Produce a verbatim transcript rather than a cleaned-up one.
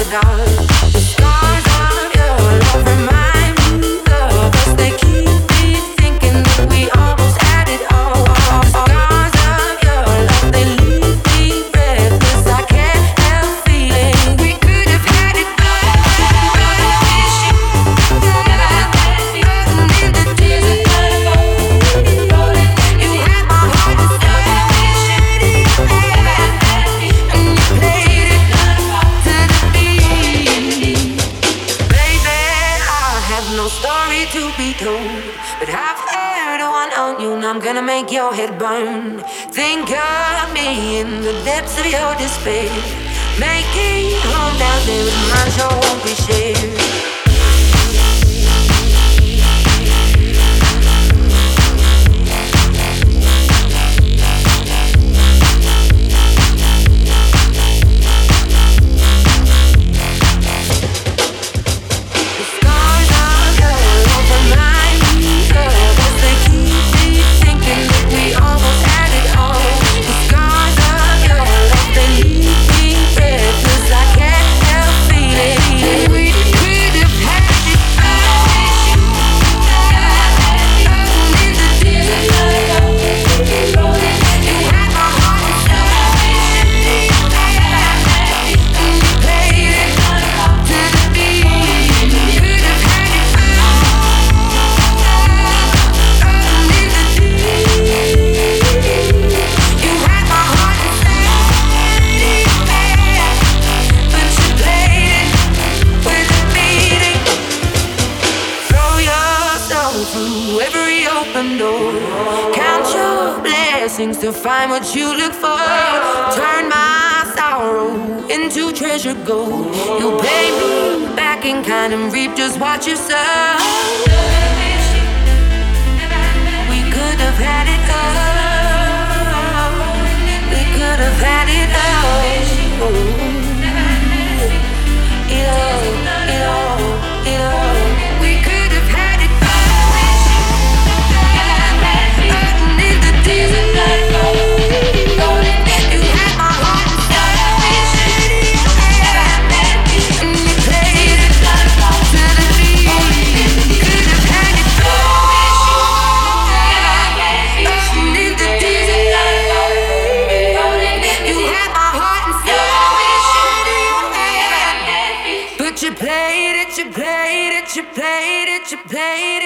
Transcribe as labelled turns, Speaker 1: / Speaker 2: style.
Speaker 1: To find what you look for, turn my sorrow into treasure gold. You pay me back in kind and reap just what you sow. We could have had it all. We could have had it all. It all, it all, it all. We could have had it all. Underneath the desert. You played it, you played it, you played